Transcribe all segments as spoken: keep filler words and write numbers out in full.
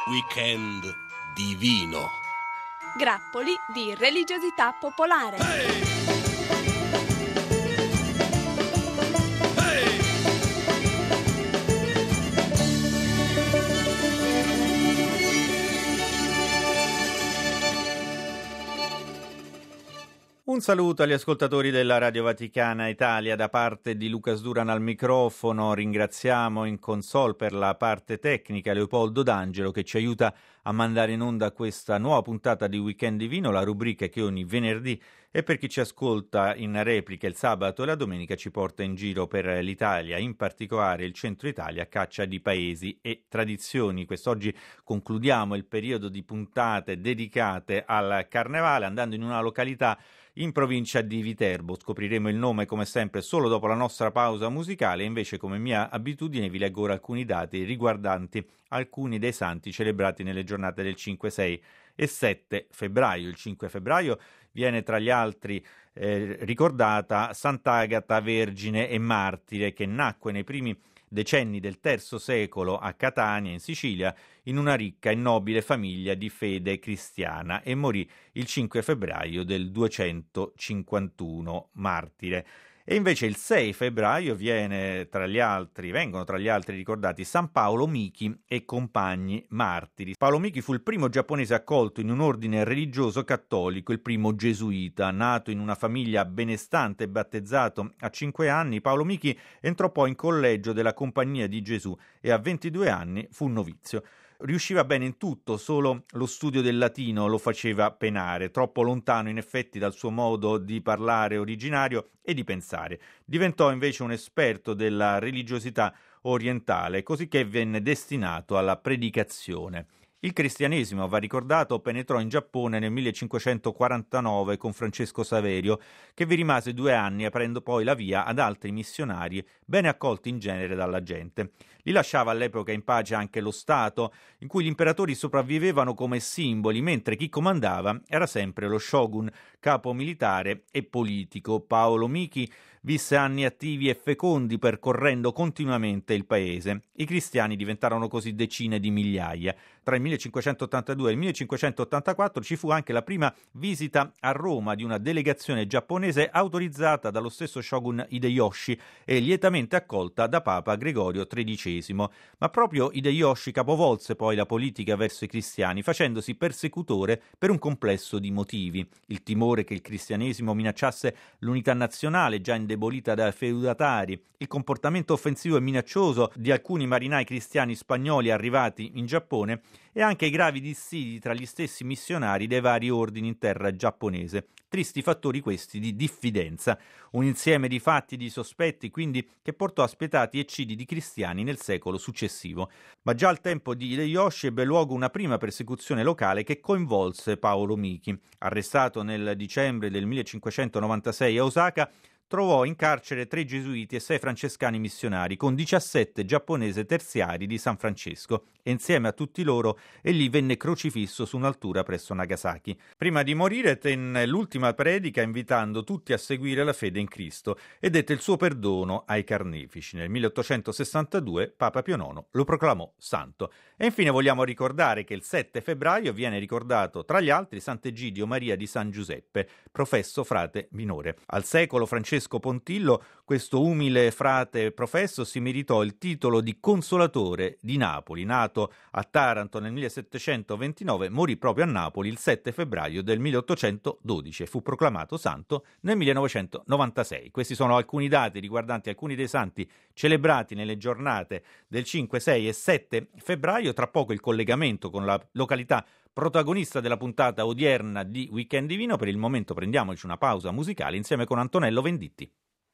Weekend divino. Grappoli di religiosità popolare. Hey! Un saluto agli ascoltatori della Radio Vaticana Italia da parte di Lucas Duran al microfono. Ringraziamo in console per la parte tecnica Leopoldo D'Angelo che ci aiuta a mandare in onda questa nuova puntata di Weekend Divino, la rubrica che ogni venerdì e per chi ci ascolta in replica il sabato e la domenica ci porta in giro per l'Italia, in particolare il centro Italia, a caccia di paesi e tradizioni. Quest'oggi concludiamo il periodo di puntate dedicate al Carnevale andando in una località in provincia di Viterbo. Scopriremo il nome come sempre solo dopo la nostra pausa musicale, invece come mia abitudine vi leggo ora alcuni dati riguardanti alcuni dei santi celebrati nelle giornate del cinque, sei e sette febbraio. Il cinque febbraio viene tra gli altri eh, ricordata Sant'Agata Vergine e Martire, che nacque nei primi decenni del terzo secolo a Catania, in Sicilia, in una ricca e nobile famiglia di fede cristiana e morì il cinque febbraio del duecentocinquantuno, martire. E invece il sei febbraio viene tra gli altri, vengono tra gli altri ricordati San Paolo Miki e compagni martiri. Paolo Miki fu il primo giapponese accolto in un ordine religioso cattolico, il primo gesuita. Nato in una famiglia benestante e battezzato a cinque anni, Paolo Miki entrò poi in collegio della Compagnia di Gesù e a ventidue anni fu novizio. Riusciva bene in tutto, solo lo studio del latino lo faceva penare, troppo lontano in effetti dal suo modo di parlare originario e di pensare. Diventò invece un esperto della religiosità orientale, cosicché venne destinato alla predicazione. Il cristianesimo, va ricordato, penetrò in Giappone nel millecinquecentoquarantanove con Francesco Saverio, che vi rimase due anni aprendo poi la via ad altri missionari bene accolti in genere dalla gente. Li lasciava all'epoca in pace anche lo Stato, in cui gli imperatori sopravvivevano come simboli, mentre chi comandava era sempre lo shogun, capo militare e politico. Paolo Miki visse anni attivi e fecondi percorrendo continuamente il paese. I cristiani diventarono così decine di migliaia. Tra il millecinquecentottantadue e il millecinquecentottantaquattro ci fu anche la prima visita a Roma di una delegazione giapponese autorizzata dallo stesso shogun Hideyoshi e lietamente accolta da Papa Gregorio tredicesimo. Ma proprio Hideyoshi capovolse poi la politica verso i cristiani, facendosi persecutore per un complesso di motivi. Il timore che il cristianesimo minacciasse l'unità nazionale, già indebolita dai feudatari, il comportamento offensivo e minaccioso di alcuni marinai cristiani spagnoli arrivati in Giappone e anche i gravi dissidi tra gli stessi missionari dei vari ordini in terra giapponese. Tristi fattori questi di diffidenza, un insieme di fatti e di sospetti quindi che portò a spietati eccidi di cristiani nel secolo successivo. Ma già al tempo di Hideyoshi ebbe luogo una prima persecuzione locale che coinvolse Paolo Miki. Arrestato nel dicembre del millecinquecentonovantasei a Osaka, trovò in carcere tre gesuiti e sei francescani missionari con diciassette giapponesi terziari di San Francesco e insieme a tutti loro egli venne crocifisso su un'altura presso Nagasaki. Prima di morire tenne l'ultima predica invitando tutti a seguire la fede in Cristo e dette il suo perdono ai carnefici. Nel milleottocentosessantadue Papa Pio nono lo proclamò santo. E infine vogliamo ricordare che il sette febbraio viene ricordato tra gli altri Sant'Egidio Maria di San Giuseppe, professo frate minore. Al secolo Francesco Pontillo, questo umile frate professo, si meritò il titolo di Consolatore di Napoli. Nato a Taranto nel millesettecentoventinove, morì proprio a Napoli il sette febbraio del milleottocentododici e fu proclamato santo nel millenovecentonovantasei. Questi sono alcuni dati riguardanti alcuni dei santi celebrati nelle giornate del cinque, sei e sette febbraio. Tra poco il collegamento con la località protagonista della puntata odierna di Weekend Divino. Per il momento prendiamoci una pausa musicale insieme con Antonello Venditti.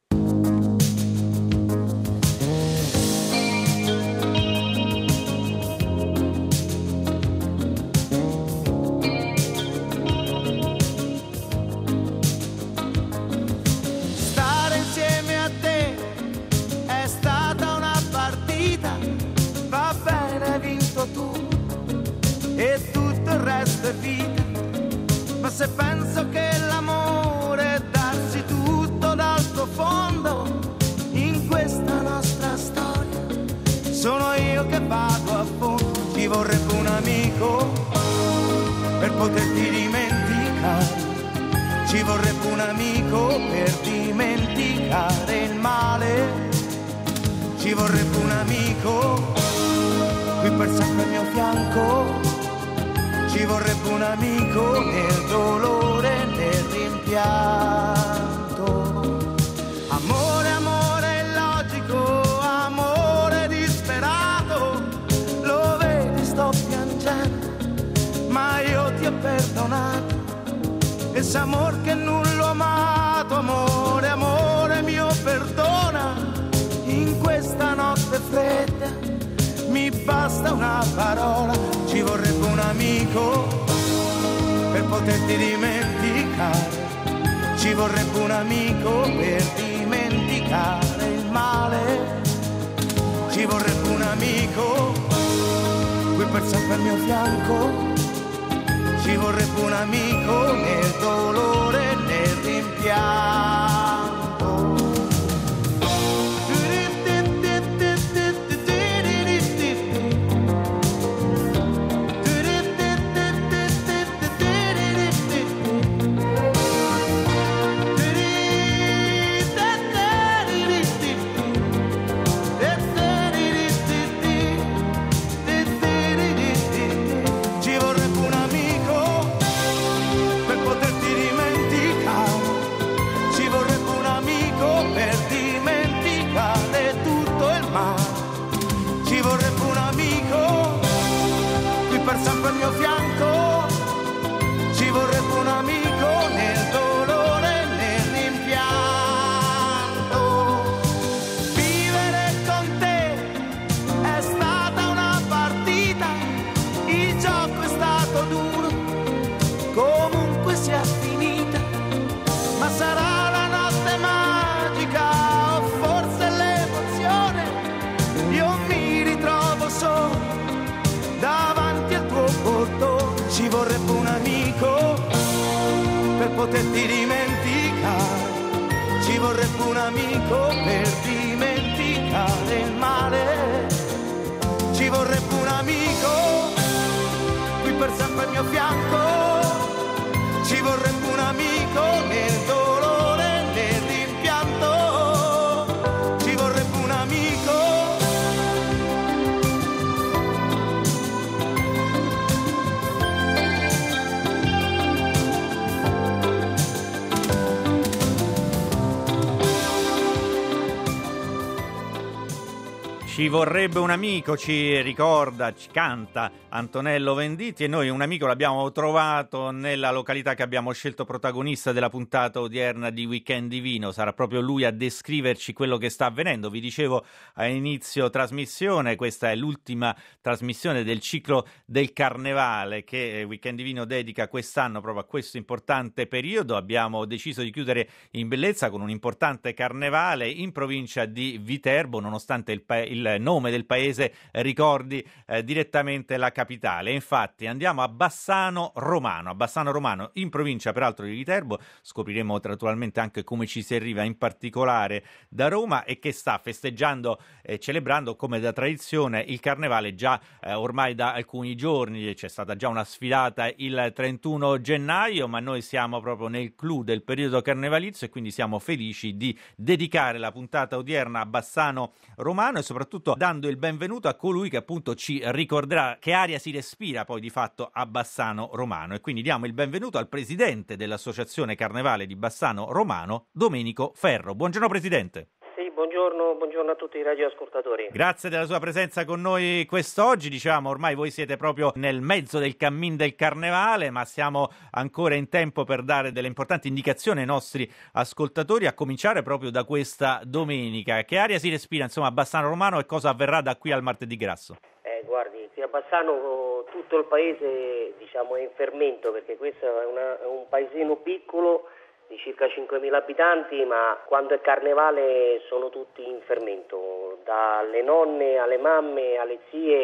Stare insieme a te è stata una partita, va bene, hai vinto tu e tutto il resto è vita, ma se penso che l'amore è darsi tutto dal profondo in questa nostra storia, sono io che vado a fondo, chi vorrebbe un amico per poterti dimenticare, ci vorrebbe un amico per dimenticare il male, ci vorrebbe un amico qui per sempre al mio fianco, ci vorrebbe un amico nel dolore, nel rimpianto. Amore, amore illogico, amore disperato, lo vedi sto piangendo, ma io ti ho perdonato. Ese amor che non l'ho amato, amore, amore mio perdona, in questa notte fredda mi basta una parola, ci vorrebbe un amico per poterti dimenticare, ci vorrebbe un amico per dimenticare il male, ci vorrebbe un amico qui per sempre al mio fianco, ci vorrebbe un amico nel dolore, nel rimpianto. Poterti dimenticare, ci vorrebbe un amico per dimenticare il male, ci vorrebbe un amico qui per sempre al mio fianco, ci vorrebbe un amico nel dolore, nel rimpianto, ci vorrebbe un amico. Ci vorrebbe un amico, ci ricorda, ci canta Antonello Venditti, e noi un amico l'abbiamo trovato nella località che abbiamo scelto protagonista della puntata odierna di Weekend Divino. Sarà proprio lui a descriverci quello che sta avvenendo. Vi dicevo a inizio trasmissione, questa è l'ultima trasmissione del ciclo del Carnevale che Weekend Divino dedica quest'anno proprio a questo importante periodo. Abbiamo deciso di chiudere in bellezza con un importante carnevale in provincia di Viterbo, nonostante il, pa- il nome del paese ricordi eh, direttamente la capitale. Infatti andiamo a Bassano Romano, a Bassano Romano in provincia peraltro di Viterbo. Scopriremo naturalmente anche come ci si arriva in particolare da Roma, e che sta festeggiando e celebrando come da tradizione il carnevale già eh, ormai da alcuni giorni. C'è stata già una sfilata il trentuno gennaio, ma noi siamo proprio nel clou del periodo carnevalizio e quindi siamo felici di dedicare la puntata odierna a Bassano Romano, e soprattutto dando il benvenuto a colui che appunto ci ricorderà che aria si respira poi di fatto a Bassano Romano. E quindi diamo il benvenuto al presidente dell'Associazione Carnevale di Bassano Romano, Domenico Ferro. Buongiorno Presidente. Sì, buongiorno, buongiorno a tutti i radioascoltatori. Grazie della sua presenza con noi quest'oggi. Diciamo, ormai voi siete proprio nel mezzo del cammin del carnevale, ma siamo ancora in tempo per dare delle importanti indicazioni ai nostri ascoltatori, a cominciare proprio da questa domenica. Che aria si respira, insomma, a Bassano Romano, e cosa avverrà da qui al martedì grasso? Eh, guardi, qui a Bassano tutto il paese, diciamo, è in fermento, perché questo è, una, è un paesino piccolo di circa cinquemila abitanti, ma quando è carnevale sono tutti in fermento, dalle nonne alle mamme alle zie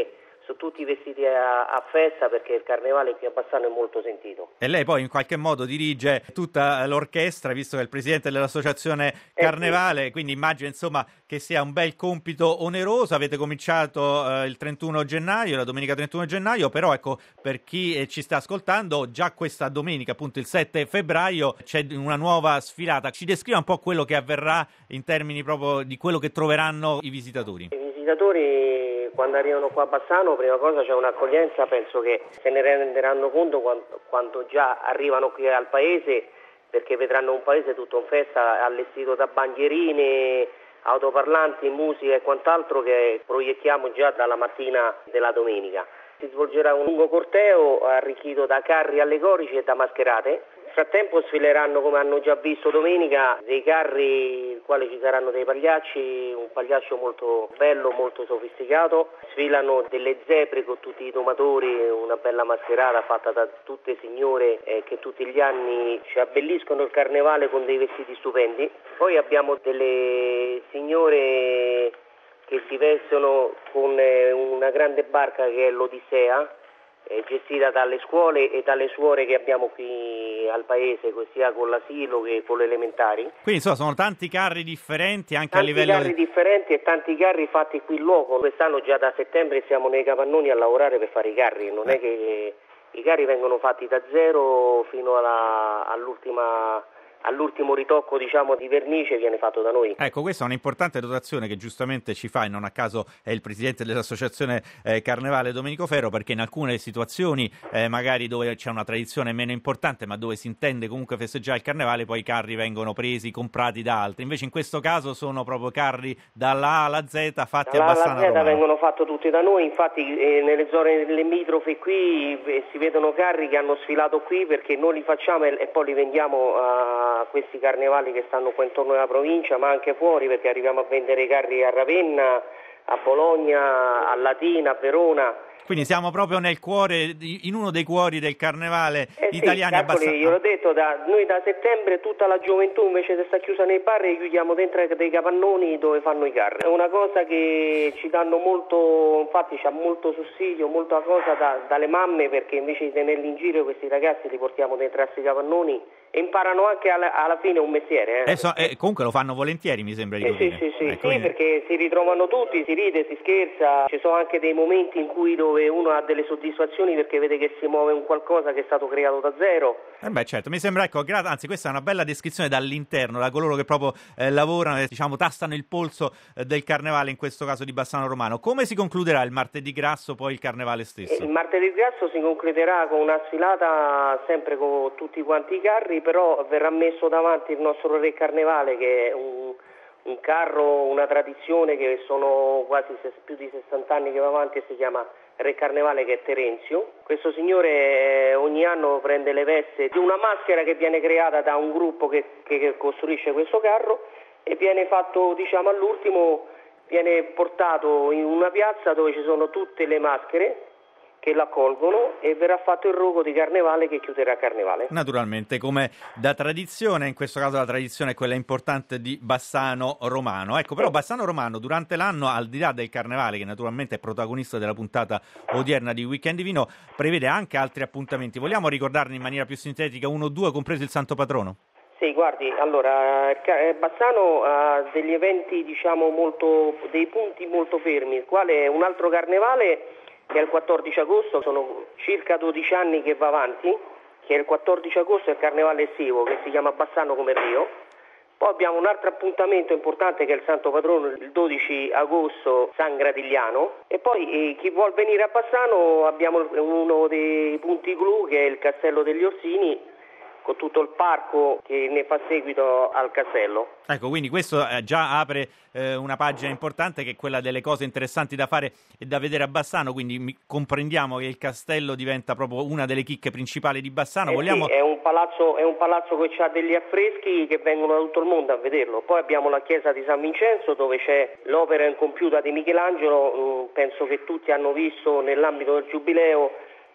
sono tutti vestiti a, a festa perché il carnevale qui a Bassano è molto sentito. E lei poi in qualche modo dirige tutta l'orchestra, visto che è il presidente dell'associazione Carnevale, eh sì. Quindi immagino insomma che sia un bel compito oneroso. Avete cominciato eh, il trentuno gennaio, la domenica trentuno gennaio, però ecco, per chi eh, ci sta ascoltando, già questa domenica, appunto il sette febbraio, c'è una nuova sfilata. Ci descriva un po' quello che avverrà in termini proprio di quello che troveranno i visitatori. I visitatori quando arrivano qua a Bassano, prima cosa c'è un'accoglienza, penso che se ne renderanno conto quando, quando già arrivano qui al paese, perché vedranno un paese tutto in festa, allestito da bandierine, autoparlanti, musica e quant'altro che proiettiamo già dalla mattina della domenica. Si svolgerà un lungo corteo arricchito da carri allegorici e da mascherate. Nel frattempo sfileranno, come hanno già visto domenica, dei carri in quali ci saranno dei pagliacci, un pagliaccio molto bello, molto sofisticato. Sfilano delle zebre con tutti i domatori, una bella mascherata fatta da tutte signore eh, che tutti gli anni ci abbelliscono il carnevale con dei vestiti stupendi. Poi abbiamo delle signore che si vestono con eh, una grande barca che è l'Odissea, è gestita dalle scuole e dalle suore che abbiamo qui al paese, sia con l'asilo che con le elementari. Quindi insomma sono tanti carri differenti anche tanti a livello... Tanti carri differenti e tanti carri fatti qui in loco. Quest'anno già da settembre siamo nei capannoni a lavorare per fare i carri, non eh. è che i carri vengono fatti da zero fino alla, all'ultima... all'ultimo ritocco, diciamo, di vernice viene fatto da noi. Ecco, questa è un'importante dotazione che giustamente ci fa, e non a caso è il presidente dell'associazione eh, Carnevale Domenico Ferro, perché in alcune situazioni eh, magari dove c'è una tradizione meno importante ma dove si intende comunque festeggiare il carnevale, poi i carri vengono presi, comprati da altri. Invece in questo caso sono proprio carri dalla A alla Z fatti dalla a Bassano alla Z Romano. Vengono fatti tutti da noi, infatti eh, nelle zone limitrofe qui eh, si vedono carri che hanno sfilato qui perché noi li facciamo e, e poi li vendiamo a a questi carnevali che stanno qua intorno alla provincia, ma anche fuori, perché arriviamo a vendere carri a Ravenna, a Bologna, a Latina, a Verona. Quindi siamo proprio nel cuore, in uno dei cuori del carnevale eh italiano. Sì, calcoli, io l'ho detto, da, noi da settembre tutta la gioventù invece di stare chiusa nei bar chiudiamo dentro dei capannoni dove fanno i carri. È una cosa che ci danno molto, infatti c'ha molto sussidio, molta cosa da, dalle mamme, perché invece di tenerli in giro questi ragazzi li portiamo dentro a questi capannoni e imparano anche alla, alla fine un mestiere. Eh. Eh so, eh, comunque lo fanno volentieri, mi sembra di eh, capire. Sì, sì, sì, ecco, sì quindi... perché si ritrovano tutti, si ride, si scherza, ci sono anche dei momenti in cui dove uno ha delle soddisfazioni perché vede che si muove un qualcosa che è stato creato da zero. Eh beh, certo, mi sembra, ecco, gra- anzi questa è una bella descrizione dall'interno, da coloro che proprio eh, lavorano e diciamo tastano il polso eh, del carnevale, in questo caso di Bassano Romano. Come si concluderà il martedì grasso, poi il carnevale stesso? Il martedì grasso si concluderà con una sfilata sempre con tutti quanti i carri, però verrà messo davanti il nostro re carnevale, che è un, un carro, una tradizione che sono quasi ses, più di sessanta anni che va avanti e si chiama Re Carnevale, che è Terenzio. Questo signore eh, ogni anno prende le vesti di una maschera che viene creata da un gruppo che, che, che costruisce questo carro e viene fatto, diciamo, all'ultimo viene portato in una piazza dove ci sono tutte le maschere che l'accolgono e verrà fatto il rogo di carnevale che chiuderà carnevale. Naturalmente, come da tradizione, in questo caso la tradizione è quella importante di Bassano Romano. Ecco, però Bassano Romano durante l'anno, al di là del carnevale, che naturalmente è protagonista della puntata odierna di Weekend Divino, prevede anche altri appuntamenti. Vogliamo ricordarne in maniera più sintetica uno o due, compreso il Santo Patrono? Sì, guardi, allora Bassano ha degli eventi, diciamo, molto, dei punti molto fermi, il quale è un altro carnevale che è il quattordici agosto, sono circa dodici anni che va avanti, che è il quattordici agosto, è il carnevale estivo che si chiama Bassano come Rio. Poi abbiamo un altro appuntamento importante che è il Santo Patrono, il dodici agosto, San Gratigliano. E poi eh, chi vuol venire a Bassano abbiamo uno dei punti clou che è il Castello degli Orsini, con tutto il parco che ne fa seguito al castello. Ecco, quindi questo eh, già apre eh, una pagina importante che è quella delle cose interessanti da fare e da vedere a Bassano, quindi mi, comprendiamo che il castello diventa proprio una delle chicche principali di Bassano. Eh Vogliamo... sì, è un palazzo, è un palazzo che ha degli affreschi che vengono da tutto il mondo a vederlo. Poi abbiamo la chiesa di San Vincenzo dove c'è l'opera incompiuta di Michelangelo, penso che tutti hanno visto nell'ambito del Giubileo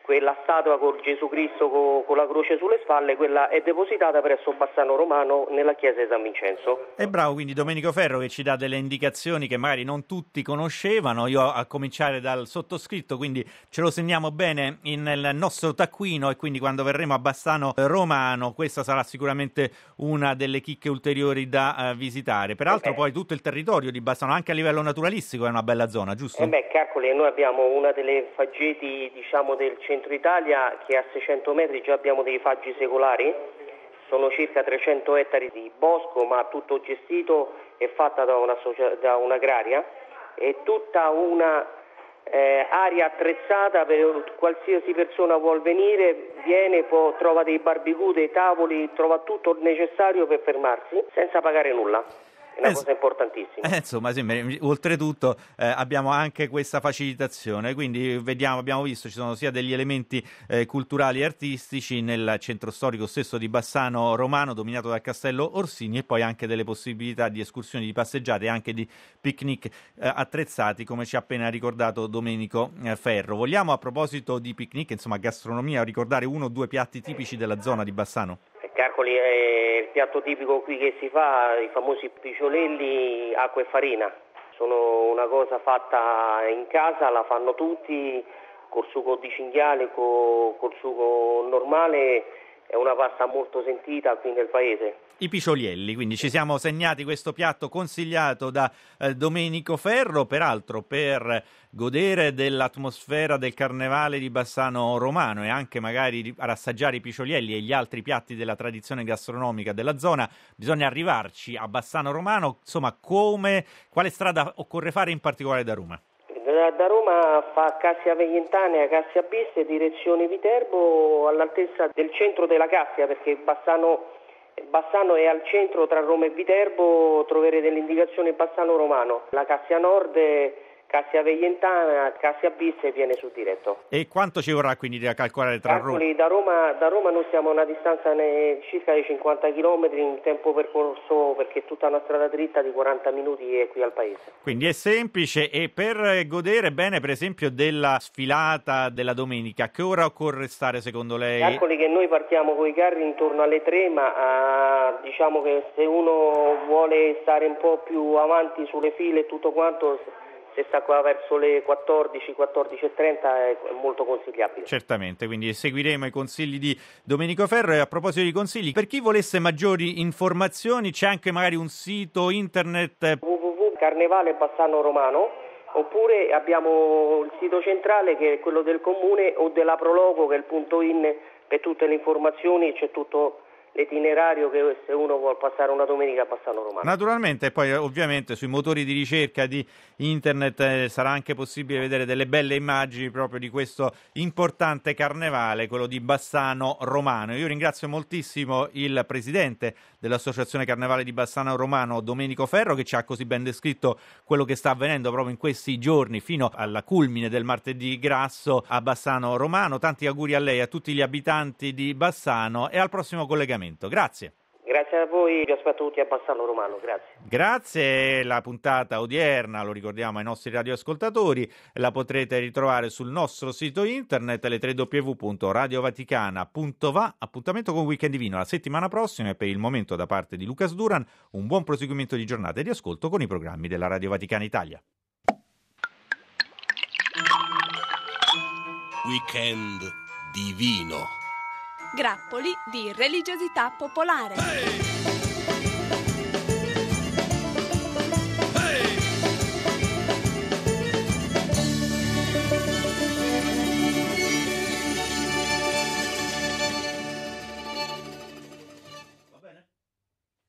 quella statua con Gesù Cristo con, con la croce sulle spalle, quella è depositata presso Bassano Romano nella chiesa di San Vincenzo. È bravo quindi Domenico Ferro che ci dà delle indicazioni che magari non tutti conoscevano, io a cominciare dal sottoscritto, quindi ce lo segniamo bene in, nel nostro taccuino, e quindi quando verremo a Bassano Romano questa sarà sicuramente una delle chicche ulteriori da uh, visitare. Peraltro eh poi tutto il territorio di Bassano, anche a livello naturalistico, è una bella zona, giusto? Eh beh, calcoli, noi abbiamo una delle faggeti, diciamo, del centro Italia, che a seicento metri già abbiamo dei faggi secolari, sono circa trecento ettari di bosco, ma tutto gestito e fatta da, una socia- da un'agraria, e tutta una eh, area attrezzata per qualsiasi persona vuol venire, viene, può, trova dei barbecue, dei tavoli, trova tutto il necessario per fermarsi senza pagare nulla. È una eh, cosa importantissima. Eh, insomma, sì, oltretutto eh, abbiamo anche questa facilitazione, quindi vediamo, abbiamo visto ci sono sia degli elementi eh, culturali e artistici nel centro storico stesso di Bassano Romano, dominato dal Castello Orsini, e poi anche delle possibilità di escursioni, di passeggiate e anche di picnic eh, attrezzati, come ci ha appena ricordato Domenico eh, Ferro. Vogliamo, a proposito di picnic, insomma gastronomia, ricordare uno o due piatti tipici della zona di Bassano? Calcoli, è il piatto tipico qui che si fa, i famosi picciolelli, acqua e farina. Sono una cosa fatta in casa, la fanno tutti, col sugo di cinghiale, col, col sugo normale, è una pasta molto sentita qui nel paese. I picciolielli, quindi ci siamo segnati questo piatto consigliato da eh, Domenico Ferro, peraltro per godere dell'atmosfera del carnevale di Bassano Romano e anche magari ad assaggiare i picciolielli e gli altri piatti della tradizione gastronomica della zona, bisogna arrivarci a Bassano Romano. Insomma, come, quale strada occorre fare in particolare da Roma? Da, da Roma fa Cassia Veglientanea, Cassia Bis, direzione Viterbo, all'altezza del centro della Cassia, perché Bassano, Bassano è al centro tra Roma e Viterbo, troverete le indicazioni Bassano Romano. La Cassia Nord, Cassia Veglientanea, Cassia Bis viene sul diretto. E quanto ci vorrà quindi da calcolare tra Roma? Da Roma? Da Roma noi siamo a una distanza ne, circa di cinquanta chilometri, in tempo percorso, perché è tutta una strada dritta, di quaranta minuti è qui al paese. Quindi è semplice. E per godere bene per esempio della sfilata della domenica, a che ora occorre stare secondo lei? Calcoli che noi partiamo con i carri intorno alle tre, ma uh, diciamo che se uno vuole stare un po' più avanti sulle file e tutto quanto, se sta qua verso le quattordici, quattordici e trenta è molto consigliabile. Certamente, quindi seguiremo i consigli di Domenico Ferro. E a proposito di consigli, per chi volesse maggiori informazioni c'è anche magari un sito internet w w w punto carnevale bassano romano, oppure abbiamo il sito centrale che è quello del comune, o della Prologo che è il punto in per tutte le informazioni, c'è tutto l'itinerario che se uno vuole passare una domenica a Bassano Romano. Naturalmente, e poi ovviamente sui motori di ricerca di internet eh, sarà anche possibile vedere delle belle immagini proprio di questo importante carnevale, quello di Bassano Romano. Io ringrazio moltissimo il presidente dell'Associazione Carnevale di Bassano Romano, Domenico Ferro, che ci ha così ben descritto quello che sta avvenendo proprio in questi giorni fino alla culmine del martedì grasso a Bassano Romano. Tanti auguri a lei, a tutti gli abitanti di Bassano, e al prossimo collegamento. Grazie. Grazie a voi, vi aspetto tutti a Bassano Romano, grazie. Grazie, la puntata odierna, lo ricordiamo ai nostri radioascoltatori, la potrete ritrovare sul nostro sito internet, le w w w punto radio vaticana punto va. Appuntamento con Weekend Divino la settimana prossima, e per il momento da parte di Lucas Duran un buon proseguimento di giornata e di ascolto con i programmi della Radio Vaticana Italia. Weekend Divino. Grappoli di religiosità popolare.